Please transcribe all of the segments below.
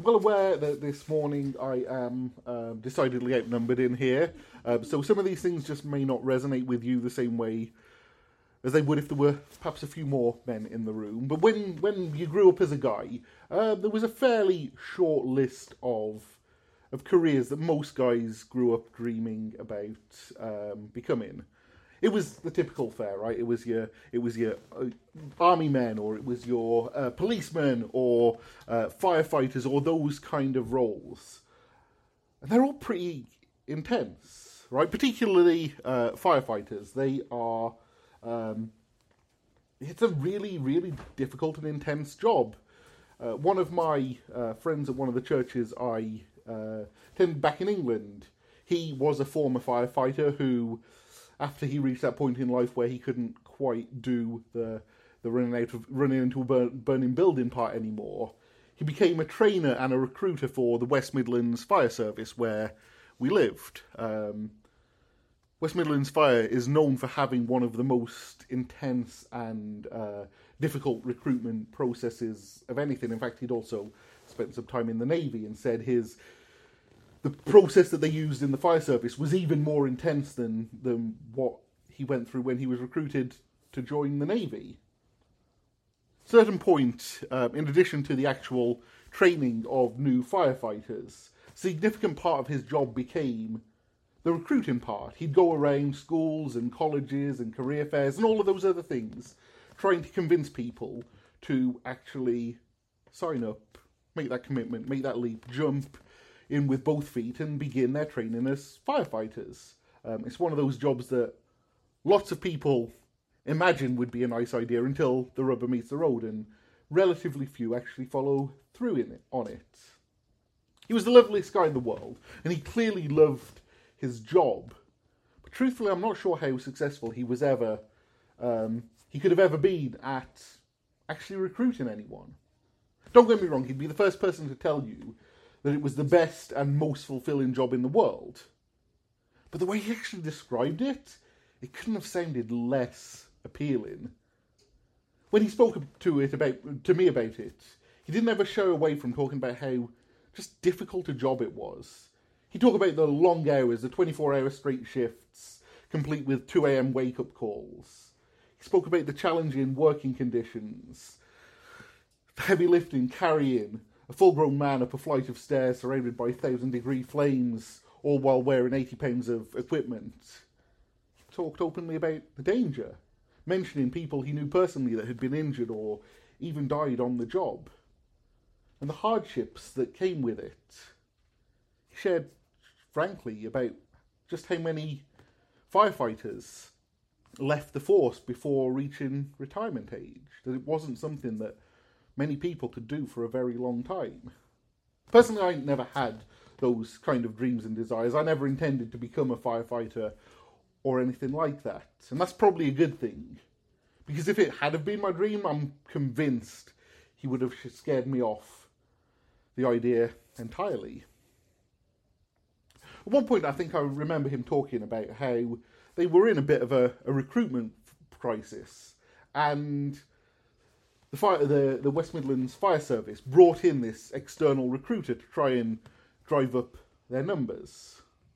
well aware that this morning I am decidedly outnumbered in here, so some of these things just may not resonate with you the same way as they would if there were perhaps a few more men in the room. But when you grew up as a guy, there was a fairly short list of careers that most guys grew up dreaming about becoming. It was the typical fare, right? It was your army men, or it was your policemen, or firefighters, or those kind of roles. And they're all pretty intense, right? Particularly firefighters. They are. It's a really, really difficult and intense job. One of my friends at one of the churches I attended back in England, he was a former firefighter who, after he reached that point in life where he couldn't quite do the running into a burning building part anymore, he became a trainer and a recruiter for the West Midlands Fire Service where we lived. West Midlands Fire is known for having one of the most intense and difficult recruitment processes of anything. In fact, he'd also spent some time in the Navy and said the process that they used in the fire service was even more intense than what he went through when he was recruited to join the Navy. At a certain point, in addition to the actual training of new firefighters, a significant part of his job became the recruiting part. He'd go around schools and colleges and career fairs and all of those other things, trying to convince people to actually sign up, make that commitment, make that leap, jump in with both feet and begin their training as firefighters. It's one of those jobs that lots of people imagine would be a nice idea until the rubber meets the road, and relatively few actually follow through on it. He was the loveliest guy in the world, and he clearly loved his job. But truthfully, I'm not sure how successful he was ever, he could have ever been at actually recruiting anyone. Don't get me wrong, he'd be the first person to tell you that it was the best and most fulfilling job in the world. But the way he actually described it, it couldn't have sounded less appealing. When he spoke to me about it, he didn't ever shy away from talking about how just difficult a job it was. He'd talk about the long hours, the 24-hour straight shifts, complete with 2 a.m. wake-up calls. He spoke about the challenging working conditions, the heavy lifting, carrying a full-grown man up a flight of stairs surrounded by 1,000-degree flames, all while wearing 80 pounds of equipment. He talked openly about the danger, mentioning people he knew personally that had been injured or even died on the job, and the hardships that came with it. He shared frankly about just how many firefighters left the force before reaching retirement age, that it wasn't something that many people could do for a very long time. Personally, I never had those kind of dreams and desires. I never intended to become a firefighter or anything like that. And that's probably a good thing. Because if it had have been my dream, I'm convinced he would have scared me off the idea entirely. At one point, I think I remember him talking about how they were in a bit of a recruitment crisis. And the West Midlands Fire Service brought in this external recruiter to try and drive up their numbers.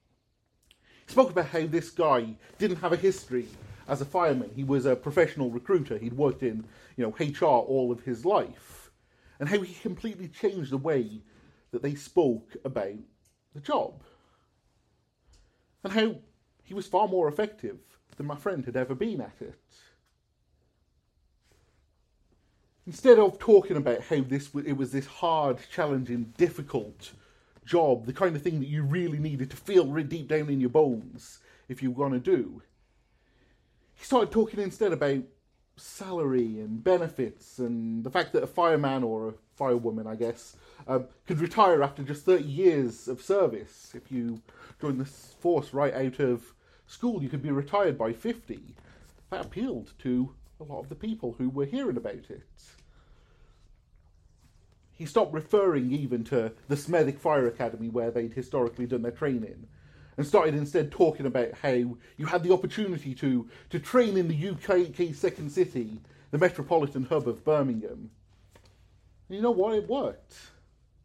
He spoke about how this guy didn't have a history as a fireman. He was a professional recruiter. He'd worked in, HR all of his life. And how he completely changed the way that they spoke about the job. And how he was far more effective than my friend had ever been at it. Instead of talking about how it was this hard, challenging, difficult job, the kind of thing that you really needed to feel deep down in your bones if you were going to do, he started talking instead about salary and benefits and the fact that a fireman, or a firewoman, I guess, could retire after just 30 years of service. If you joined the force right out of school, you could be retired by 50. That appealed to a lot of the people who were hearing about it. He stopped referring even to the Smethwick Fire Academy where they'd historically done their training, and started instead talking about how you had the opportunity to train in the UK's second city, the metropolitan hub of Birmingham. And you know what? It worked.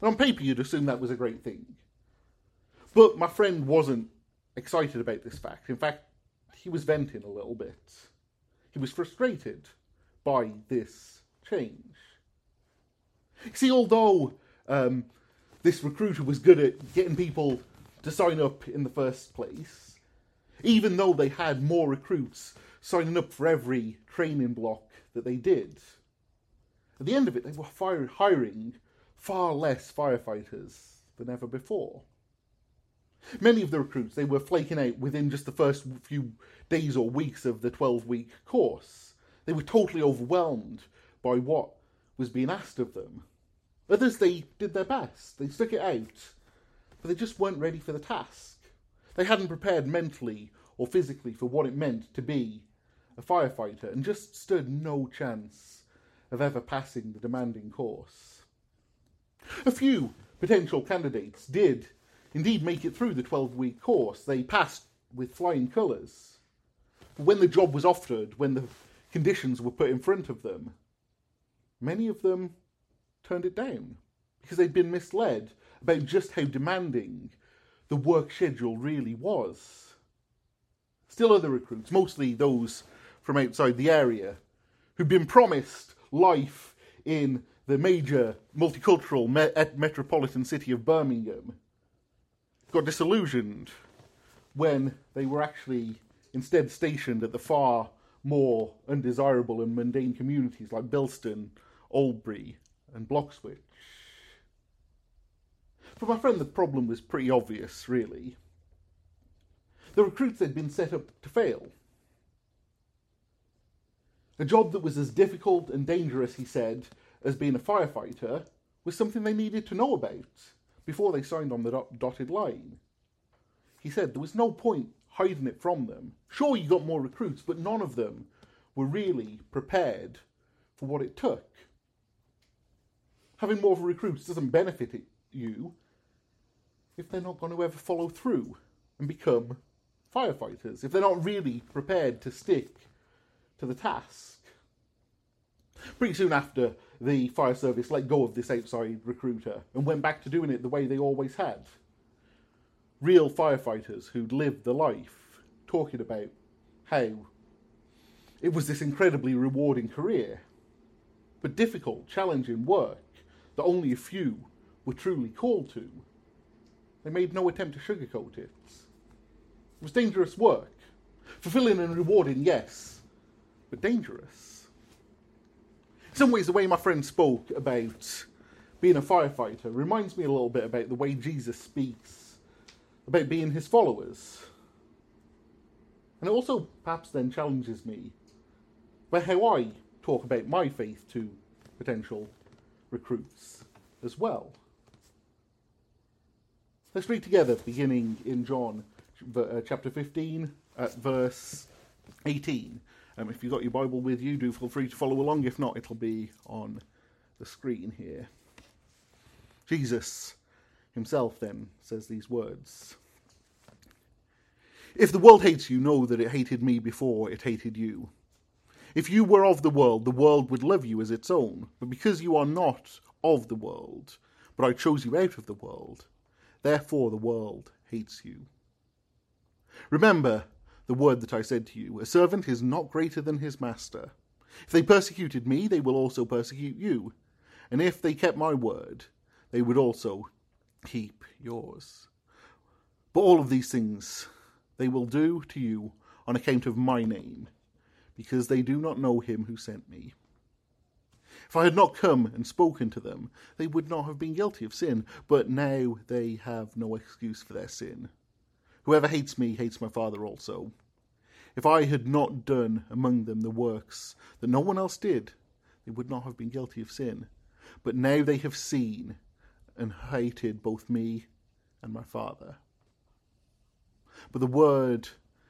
And on paper, you'd assume that was a great thing. But my friend wasn't excited about this fact. In fact, he was venting a little bit. He was frustrated by this change. You see, although this recruiter was good at getting people to sign up in the first place, even though they had more recruits signing up for every training block that they did, at the end of it, they were hiring far less firefighters than ever before. Many of the recruits, they were flaking out within just the first few days or weeks of the 12-week course. They were totally overwhelmed by what was being asked of them. Others, they did their best. They stuck it out, but they just weren't ready for the task. They hadn't prepared mentally or physically for what it meant to be a firefighter and just stood no chance of ever passing the demanding course. A few potential candidates did indeed make it through the 12-week course. They passed with flying colours. But when the job was offered, when the conditions were put in front of them, many of them turned it down because they'd been misled about just how demanding the work schedule really was. Still other recruits, mostly those from outside the area, who'd been promised life in the major multicultural metropolitan city of Birmingham, got disillusioned when they were actually instead stationed at the far more undesirable and mundane communities like Bilston, Albury and Bloxwich. For my friend, the problem was pretty obvious, really. The recruits had been set up to fail. A job that was as difficult and dangerous, he said, as being a firefighter was something they needed to know about before they signed on the dotted line. He said there was no point hiding it from them. Sure, you got more recruits, but none of them were really prepared for what it took. Having more recruits doesn't benefit you if they're not going to ever follow through and become firefighters, if they're not really prepared to stick to the task. Pretty soon after, the fire service let go of this outside recruiter and went back to doing it the way they always had. Real firefighters who'd lived the life, talking about how it was this incredibly rewarding career, but difficult, challenging work that only a few were truly called to. They made no attempt to sugarcoat it. It was dangerous work. Fulfilling and rewarding, yes, but dangerous. In some ways, the way my friend spoke about being a firefighter reminds me a little bit about the way Jesus speaks about being his followers. And it also perhaps then challenges me about how I talk about my faith to potential recruits as well. Let's read together, beginning in John chapter 15 at verse 18. If you've got your Bible with you, do feel free to follow along. If not, it'll be on the screen here. Jesus himself then says these words. If the world hates you, know that it hated me before it hated you. If you were of the world would love you as its own. But because you are not of the world, but I chose you out of the world, therefore the world hates you. Remember the word that I said to you, a servant is not greater than his master. If they persecuted me, they will also persecute you. And if they kept my word, they would also keep yours. But all of these things they will do to you on account of my name, because they do not know him who sent me. If I had not come and spoken to them, they would not have been guilty of sin, but now they have no excuse for their sin. Whoever hates me hates my Father also. If I had not done among them the works that no one else did, they would not have been guilty of sin. But now they have seen and hated both me and my Father. But the word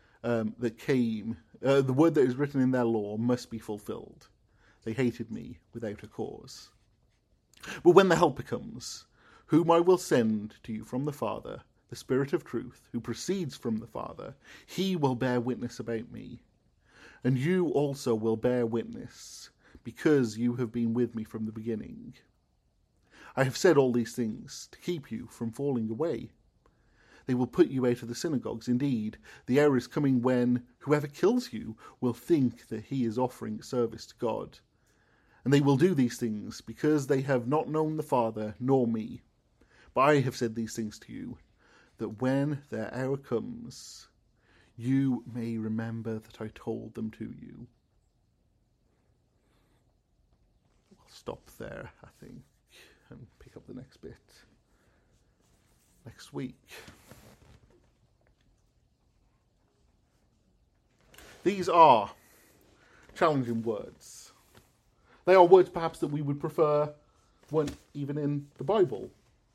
the word that is written in their law must be fulfilled. They hated me without a cause. But when the Helper comes, whom I will send to you from the Father, the Spirit of truth, who proceeds from the Father, he will bear witness about me. And you also will bear witness, because you have been with me from the beginning. I have said all these things to keep you from falling away. They will put you out of the synagogues. Indeed, the hour is coming when whoever kills you will think that he is offering service to God. And they will do these things because they have not known the Father nor me. But I have said these things to you, that when their hour comes, you may remember that I told them to you. I'll stop there, I think, and pick up the next bit next week. These are challenging words. They are words perhaps that we would prefer weren't even in the Bible.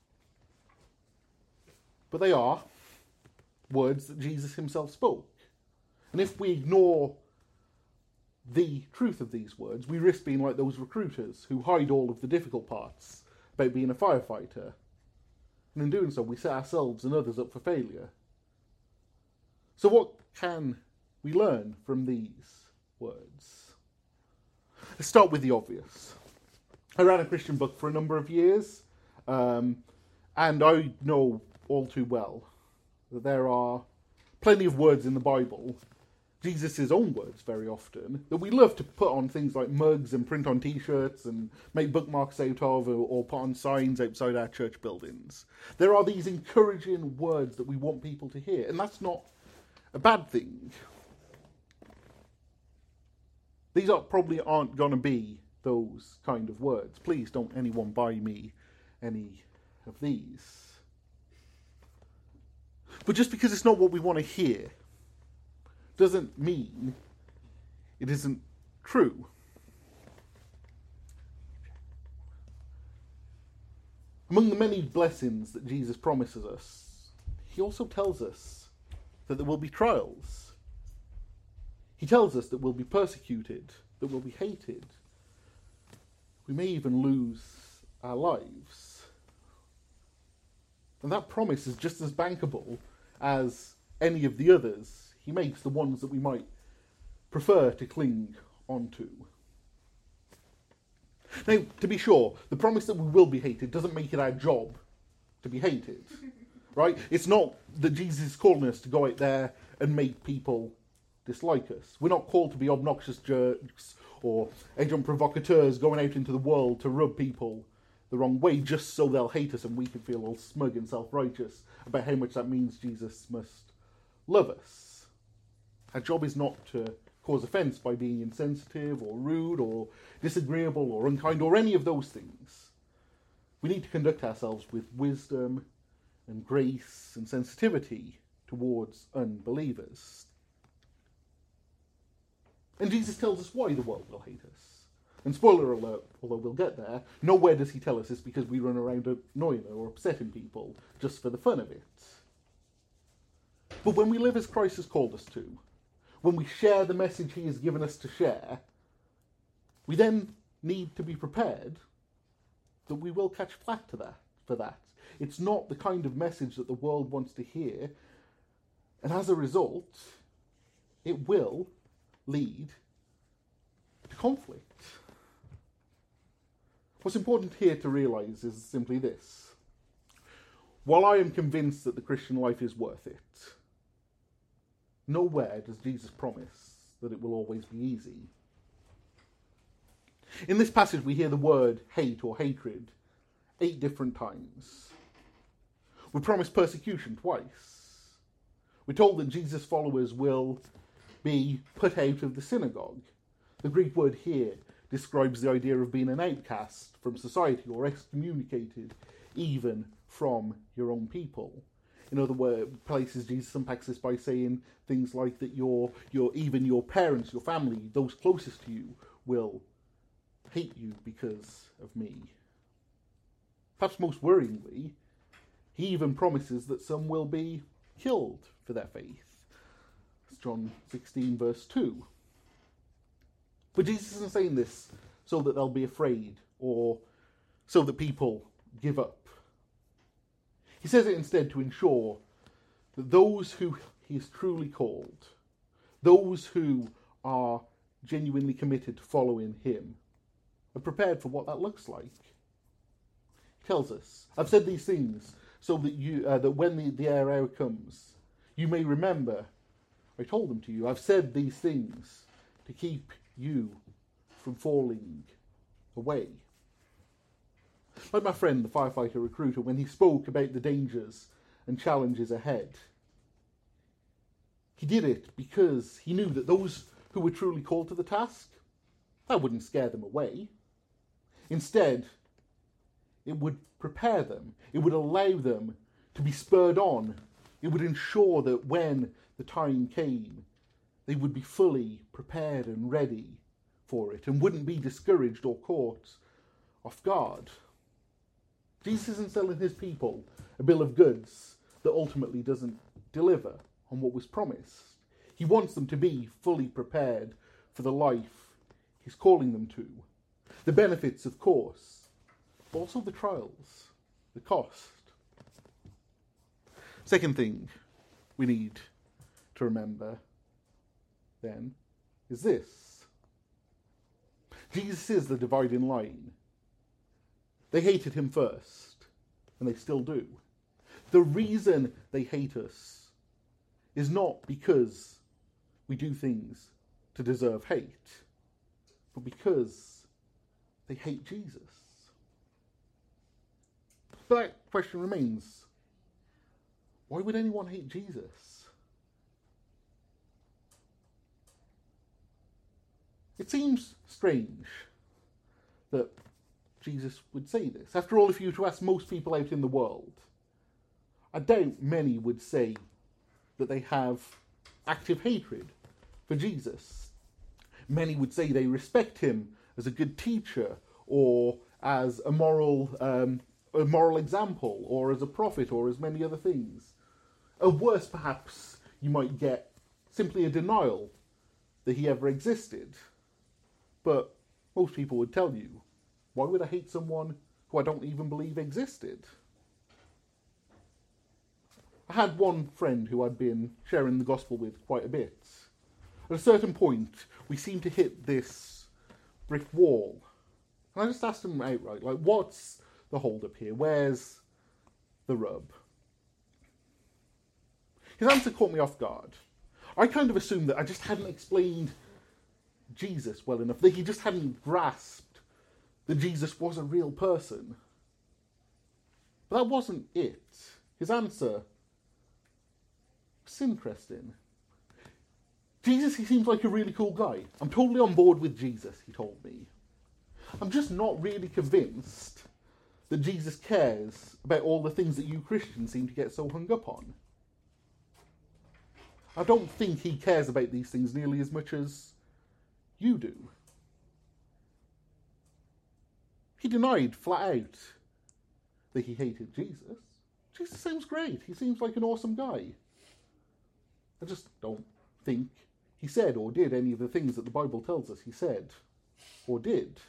But they are words that Jesus himself spoke. And if we ignore the truth of these words, we risk being like those recruiters who hide all of the difficult parts about being a firefighter. And in doing so, we set ourselves and others up for failure. So what can we learn from these words? Let's start with the obvious. I ran a Christian book for a number of years, and I know all too well that there are plenty of words in the Bible, Jesus' own words very often, that we love to put on things like mugs and print on t-shirts and make bookmarks out of, or put on signs outside our church buildings. There are these encouraging words that we want people to hear, and that's not a bad thing. These probably aren't going to be those kind of words. Please don't anyone buy me any of these. But just because it's not what we want to hear doesn't mean it isn't true. Among the many blessings that Jesus promises us, he also tells us that there will be trials. He tells us that we'll be persecuted, that we'll be hated. We may even lose our lives. And that promise is just as bankable as any of the others he makes, the ones that we might prefer to cling onto. Now, to be sure, the promise that we will be hated doesn't make it our job to be hated, right? It's not that Jesus is calling us to go out there and make people dislike us. We're not called to be obnoxious jerks or agent provocateurs going out into the world to rub people the wrong way just so they'll hate us and we can feel all smug and self-righteous about how much that means Jesus must love us. Our job is not to cause offence by being insensitive or rude or disagreeable or unkind or any of those things. We need to conduct ourselves with wisdom and grace and sensitivity towards unbelievers. And Jesus tells us why the world will hate us. And spoiler alert, although we'll get there, nowhere does he tell us it's because we run around annoying or upsetting people just for the fun of it. But when we live as Christ has called us to, when we share the message he has given us to share, we then need to be prepared that we will catch flack for that. It's not the kind of message that the world wants to hear, and as a result, it will lead to conflict. What's important here to realise is simply this. While I am convinced that the Christian life is worth it, nowhere does Jesus promise that it will always be easy. In this passage we hear the word hate or hatred 8 different times. We're promised persecution twice. We're told that Jesus' followers will be put out of the synagogue. The Greek word here describes the idea of being an outcast from society or excommunicated even from your own people. In other words, places Jesus unpacks this by saying things like that even your parents, your family, those closest to you will hate you because of me. Perhaps most worryingly, he even promises that some will be killed for their faith. It's John 16 verse 2. But Jesus isn't saying this so that they'll be afraid or so that people give up. He says it instead to ensure that those who he has truly called, those who are genuinely committed to following him, are prepared for what that looks like. He tells us, I've said these things so that that when the hour comes, you may remember I told them to you. I've said these things to keep you from falling away. Like my friend, the firefighter recruiter, when he spoke about the dangers and challenges ahead, he did it because he knew that those who were truly called to the task, that wouldn't scare them away. Instead, it would prepare them. It would allow them to be spurred on. It would ensure that when the time came, they would be fully prepared and ready for it and wouldn't be discouraged or caught off guard. Jesus isn't selling his people a bill of goods that ultimately doesn't deliver on what was promised. He wants them to be fully prepared for the life he's calling them to. The benefits, of course, but also the trials, the cost. Second thing we need to remember, then, is this. Jesus is the dividing line. They hated him first, and they still do. The reason they hate us is not because we do things to deserve hate, but because they hate Jesus. But that question remains, why would anyone hate Jesus? It seems strange that Jesus would say this. After all, if you were to ask most people out in the world, I doubt many would say that they have active hatred for Jesus. Many would say they respect him as a good teacher or as a moral example or as a prophet or as many other things. Or worse, perhaps, you might get simply a denial that he ever existed. But most people would tell you, why would I hate someone who I don't even believe existed? I had one friend who I'd been sharing the gospel with quite a bit. At a certain point, we seemed to hit this brick wall. And I just asked him outright, like, what's the hold-up here? Where's the rub? His answer caught me off guard. I kind of assumed that I just hadn't explained Jesus well enough, that he just hadn't grasped that Jesus was a real person. But that wasn't it. His answer was interesting. Jesus, he seems like a really cool guy. I'm totally on board with Jesus, he told me. I'm just not really convinced that Jesus cares about all the things that you Christians seem to get so hung up on. I don't think he cares about these things nearly as much as you do. He denied flat out that he hated Jesus. Jesus seems great. He seems like an awesome guy. I just don't think he said or did any of the things that the Bible tells us he said or did.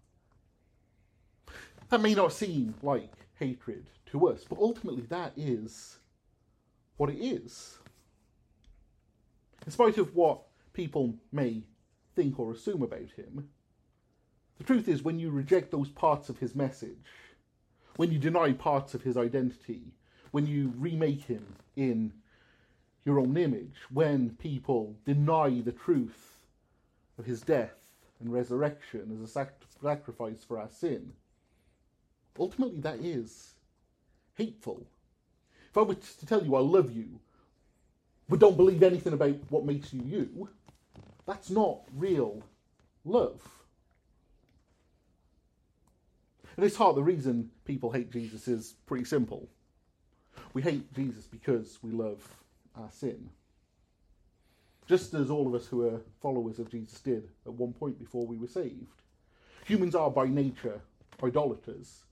That may not seem like hatred to us, but ultimately that is what it is. In spite of what people may think or assume about him, the truth is when you reject those parts of his message, when you deny parts of his identity, when you remake him in your own image, when people deny the truth of his death and resurrection as a sacrifice for our sin, ultimately that is hateful. If I were to tell you I love you, but don't believe anything about what makes you you, that's not real love. At its heart, the reason people hate Jesus is pretty simple. We hate Jesus because we love our sin. Just as all of us who are followers of Jesus did at one point before we were saved. Humans are by nature idolaters.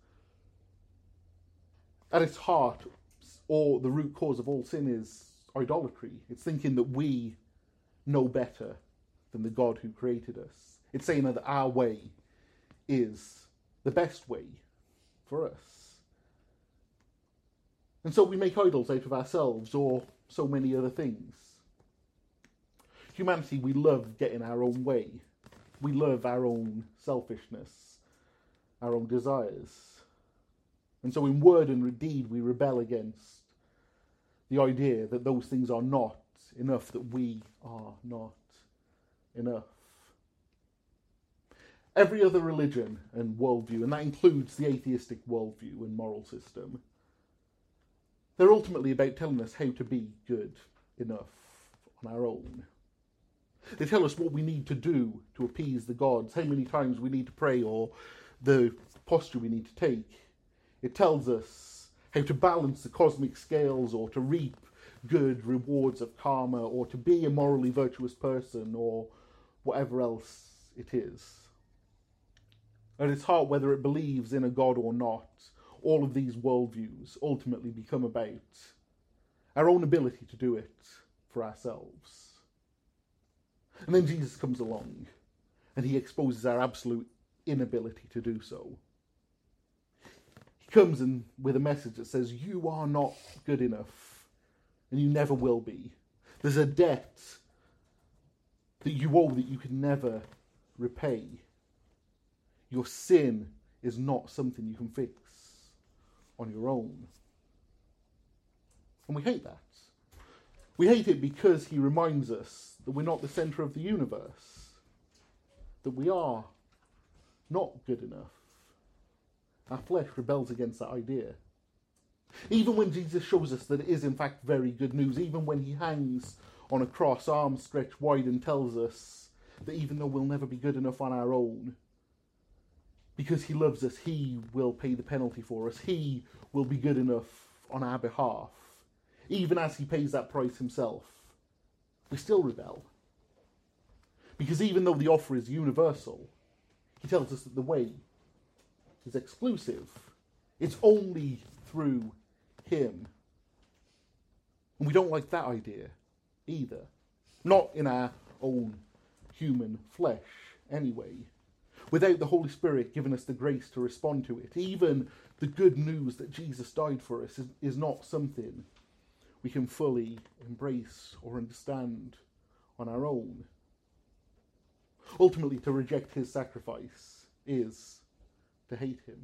At its heart, or the root cause of all sin is idolatry. It's thinking that we know better than the God who created us. It's saying that our way is the best way for us. And so we make idols out of ourselves or so many other things. Humanity, we love getting our own way. We love our own selfishness, our own desires. And so in word and deed we rebel against the idea that those things are not enough, that we are not enough. Every other religion and worldview, and that includes the atheistic worldview and moral system, they're ultimately about telling us how to be good enough on our own. They tell us what we need to do to appease the gods, how many times we need to pray, or the posture we need to take. It tells us how to balance the cosmic scales, or to reap good rewards of karma, or to be a morally virtuous person, or whatever else it is. At its heart, whether it believes in a god or not, all of these worldviews ultimately become about our own ability to do it for ourselves. And then Jesus comes along, and he exposes our absolute inability to do so. He comes in with a message that says, you are not good enough, and you never will be. There's a debt that you owe that you can never repay. Your sin is not something you can fix on your own. And we hate that. We hate it because he reminds us that we're not the centre of the universe, that we are not good enough. Our flesh rebels against that idea. Even when Jesus shows us that it is in fact very good news, even when he hangs on a cross, arms stretched wide, and tells us that even though we'll never be good enough on our own, because he loves us, he will pay the penalty for us. He will be good enough on our behalf. Even as he pays that price himself, we still rebel. Because even though the offer is universal, he tells us that the way is exclusive. It's only through him. And we don't like that idea either. Not in our own human flesh, anyway. Without the Holy Spirit giving us the grace to respond to it, even the good news that Jesus died for us is not something we can fully embrace or understand on our own. Ultimately, to reject his sacrifice is to hate him.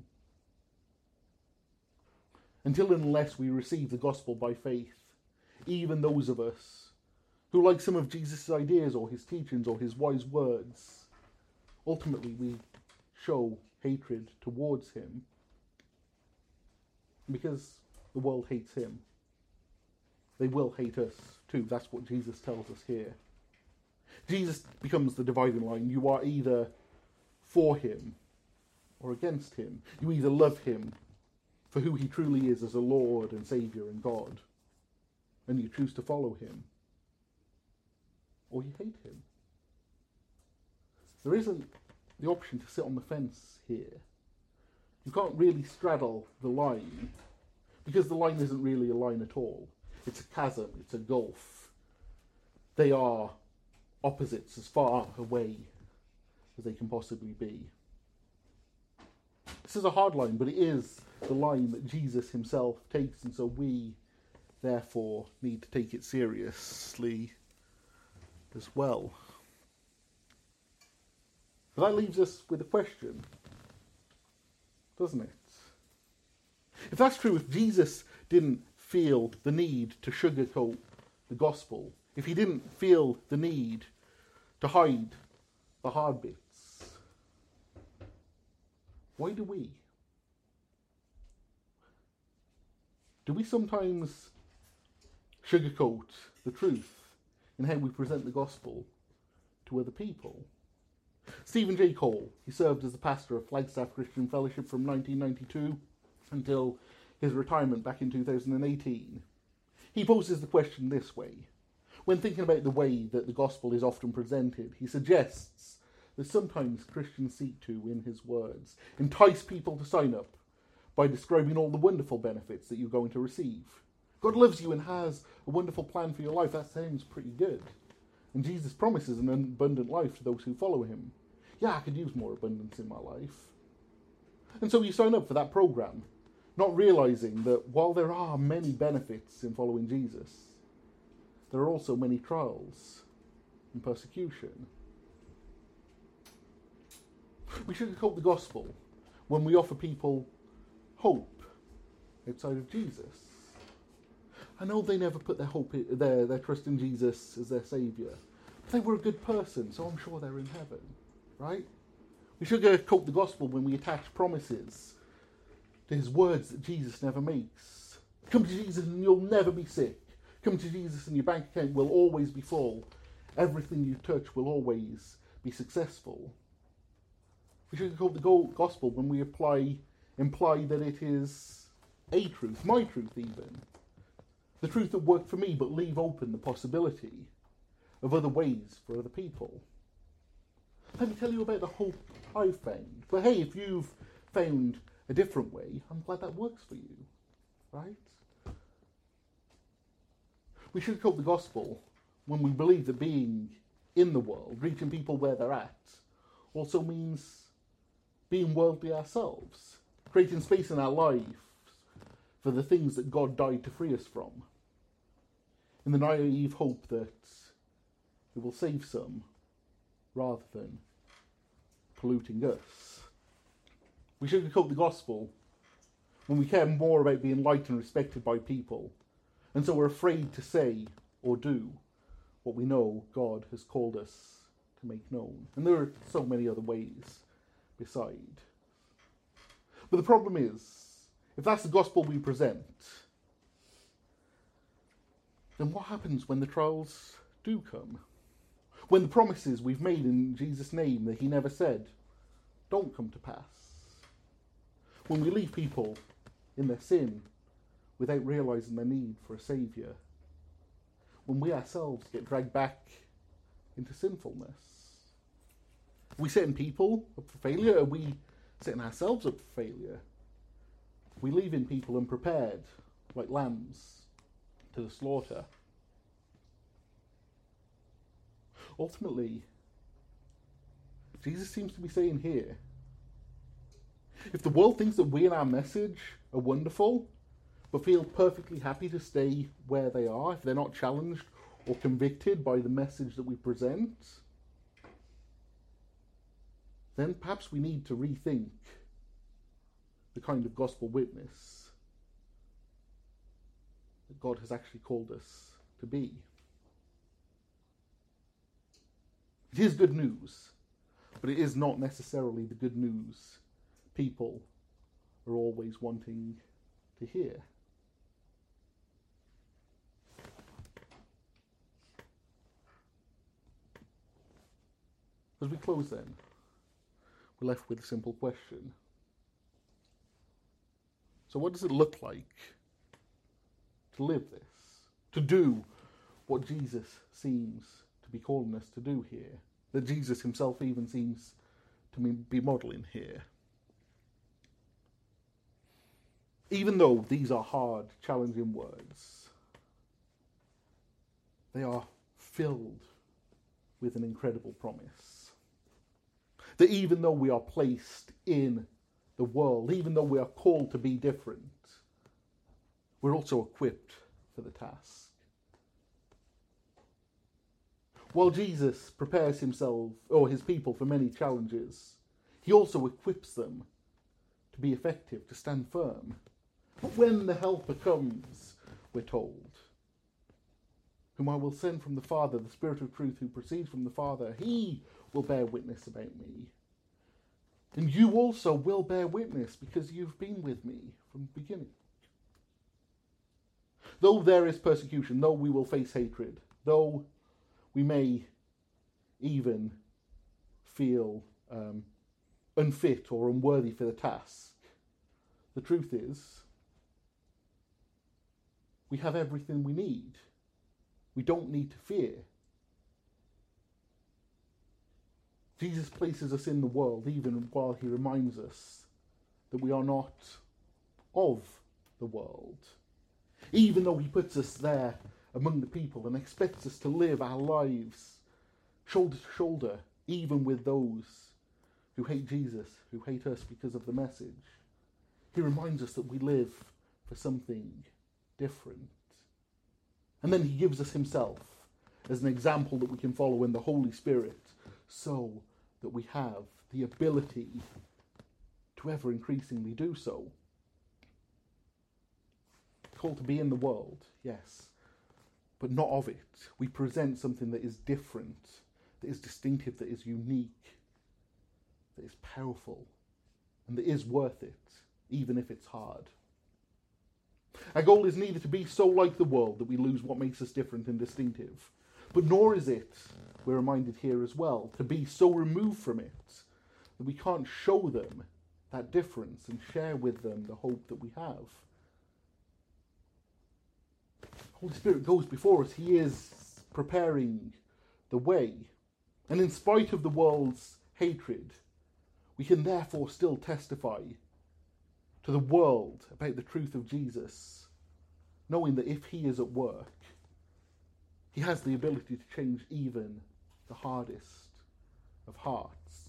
Until and unless we receive the gospel by faith, even those of us who like some of Jesus' ideas or his teachings or his wise words, ultimately we show hatred towards him because the world hates him. They will hate us too. That's what Jesus tells us here. Jesus becomes the dividing line. You are either for him or against him. You either love him for who he truly is as a Lord and Saviour and God, and you choose to follow him, or you hate him. There isn't the option to sit on the fence here. You can't really straddle the line, because the line isn't really a line at all. It's a chasm, it's a gulf. They are opposites as far away as they can possibly be. This is a hard line, but it is the line that Jesus himself takes, and so we, therefore, need to take it seriously as well. But that leaves us with a question, doesn't it? If that's true, if Jesus didn't feel the need to sugarcoat the gospel, if he didn't feel the need to hide the hard bits, why do we? Do we sometimes sugarcoat the truth in how we present the gospel to other people? Stephen J. Cole, he served as the pastor of Flagstaff Christian Fellowship from 1992 until his retirement back in 2018. He poses the question this way. When thinking about the way that the gospel is often presented, he suggests that sometimes Christians seek to, in his words, entice people to sign up by describing all the wonderful benefits that you're going to receive. God loves you and has a wonderful plan for your life. That sounds pretty good. And Jesus promises an abundant life to those who follow him. Yeah, I could use more abundance in my life. And so you sign up for that program, not realizing that while there are many benefits in following Jesus, there are also many trials and persecution. We sugarcoat the gospel when we offer people hope outside of Jesus. I know they never put their trust in Jesus as their saviour, but they were a good person, so I'm sure they're in heaven, right? We sugarcoat the gospel when we attach promises to his words that Jesus never makes. Come to Jesus and you'll never be sick. Come to Jesus and your bank account will always be full. Everything you touch will always be successful. We sugarcoat the gospel when we imply that it is a truth, my truth even. The truth that worked for me, but leave open the possibility of other ways for other people. Let me tell you about the hope I've found. But hey, if you've found a different way, I'm glad that works for you, right? We sugarcoat the gospel when we believe that being in the world, reaching people where they're at, also means being worldly ourselves, creating space in our lives for the things that God died to free us from, in the naive hope that it will save some rather than polluting us. We sugarcoat the gospel when we care more about being liked and respected by people, and so we're afraid to say or do what we know God has called us to make known. And there are so many other ways beside. But the problem is, if that's the gospel we present, then what happens when the trials do come? When the promises we've made in Jesus' name that he never said don't come to pass? When we leave people in their sin without realising their need for a saviour? When we ourselves get dragged back into sinfulness? Are we setting people up for failure? Are we setting ourselves up for failure? We leaving people unprepared, like lambs, to the slaughter. Ultimately, Jesus seems to be saying here, if the world thinks that we and our message are wonderful, but feel perfectly happy to stay where they are, if they're not challenged or convicted by the message that we present, then perhaps we need to rethink the kind of gospel witness that God has actually called us to be. It is good news, but it is not necessarily the good news people are always wanting to hear. As we close then, we're left with a simple question. So what does it look like to live this? To do what Jesus seems to be calling us to do here? That Jesus himself even seems to be modelling here? Even though these are hard, challenging words, they are filled with an incredible promise. That even though we are placed in the world, even though we are called to be different, we're also equipped for the task. While Jesus prepares himself or his people for many challenges, he also equips them to be effective, to stand firm. But when the helper comes, we're told, whom I will send from the Father, the Spirit of truth who proceeds from the Father, he will bear witness about me. And you also will bear witness because you've been with me from the beginning. Though there is persecution, though we will face hatred, though we may even feel unfit or unworthy for the task, the truth is, we have everything we need. We don't need to fear. Jesus places us in the world even while he reminds us that we are not of the world. Even though he puts us there among the people and expects us to live our lives shoulder to shoulder, even with those who hate Jesus, who hate us because of the message. He reminds us that we live for something different. And then he gives us himself as an example that we can follow in the Holy Spirit, so that we have the ability to ever increasingly do so. called to be in the world, yes, but not of it. We present something that is different, that is distinctive, that is unique, that is powerful, and that is worth it, even if it's hard. Our goal is neither to be so like the world that we lose what makes us different and distinctive, but nor is it, we're reminded here as well, to be so removed from it that we can't show them that difference and share with them the hope that we have. Holy Spirit goes before us. He is preparing the way. And in spite of the world's hatred, we can therefore still testify to the world about the truth of Jesus, knowing that if he is at work, he has the ability to change even the hardest of hearts.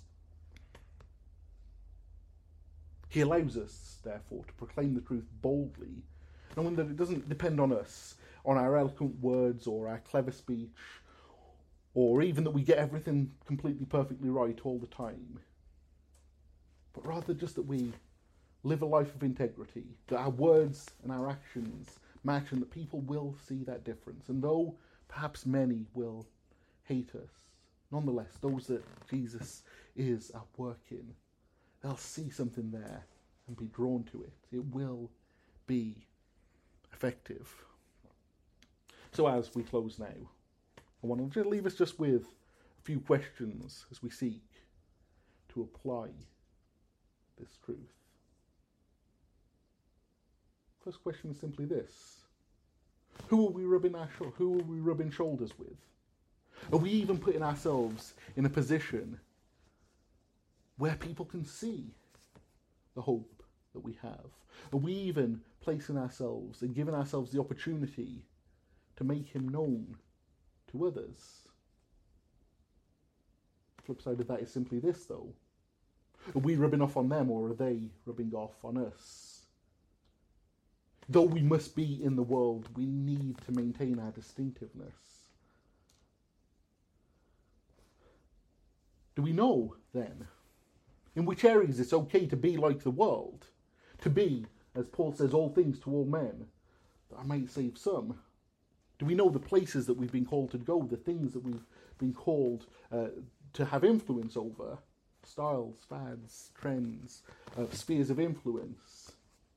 He allows us, therefore, to proclaim the truth boldly, knowing that it doesn't depend on us, on our eloquent words or our clever speech, or even that we get everything completely perfectly right all the time, but rather just that we live a life of integrity, that our words and our actions match, and that people will see that difference. And though perhaps many will hate us, nonetheless, those that Jesus is at work in, they'll see something there and be drawn to it. It will be effective. So as we close now, I want to leave us just with a few questions as we seek to apply this truth. First question is simply this: who are we rubbing shoulders with? Are we even putting ourselves in a position where people can see the hope that we have? Are we even placing ourselves and giving ourselves the opportunity to make him known to others? The flip side of that is simply this, though: are we rubbing off on them, or are they rubbing off on us? Though we must be in the world, we need to maintain our distinctiveness. Do we know, then, in which areas it's okay to be like the world? To be, as Paul says, all things to all men, that I might save some? Do we know the places that we've been called to go, the things that we've been called to have influence over? Styles, fads, trends, spheres of influence.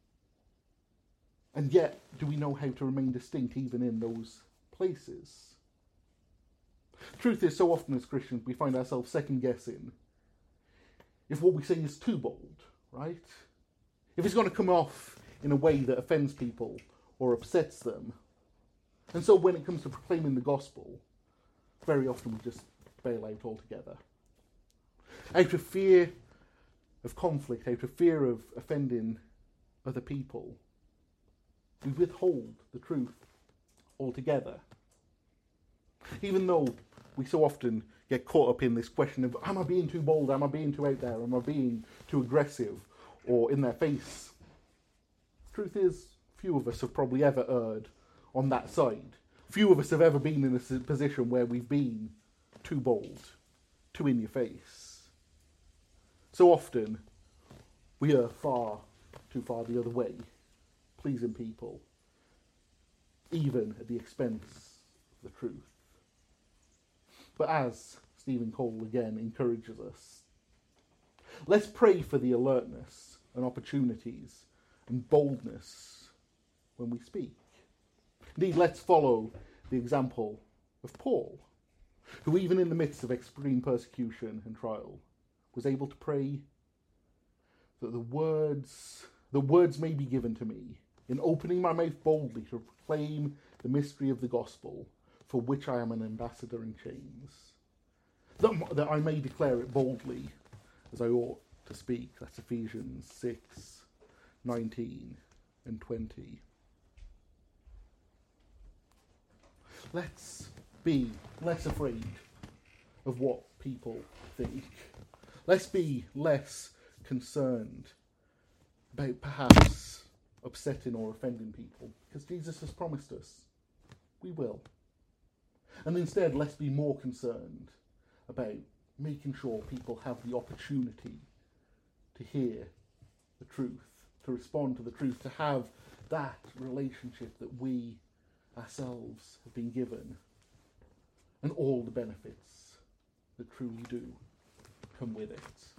And yet, do we know how to remain distinct even in those places? Truth is, so often as Christians, we find ourselves second-guessing if what we say is too bold, right? If it's going to come off in a way that offends people or upsets them. And so when it comes to proclaiming the gospel, very often we just bail out altogether. Out of fear of conflict, out of fear of offending other people, we withhold the truth altogether. Even though we so often get caught up in this question of, am I being too bold? Am I being too out there? Am I being too aggressive or in their face? Truth is, few of us have probably ever erred on that side. Few of us have ever been in a position where we've been too bold, too in your face. So often, we are too far the other way, pleasing people, even at the expense of the truth. But as Stephen Cole again encourages us, let's pray for the alertness and opportunities and boldness when we speak. Indeed, let's follow the example of Paul, who even in the midst of extreme persecution and trial was able to pray that the words may be given to me in opening my mouth boldly to proclaim the mystery of the gospel, for which I am an ambassador in chains, that I may declare it boldly as I ought to speak. That's Ephesians 6, 19 and 20. Let's be less afraid of what people think. Let's be less concerned about perhaps upsetting or offending people, because Jesus has promised us we will. And instead, let's be more concerned about making sure people have the opportunity to hear the truth, to respond to the truth, to have that relationship that we ourselves have been given, and all the benefits that truly do come with it.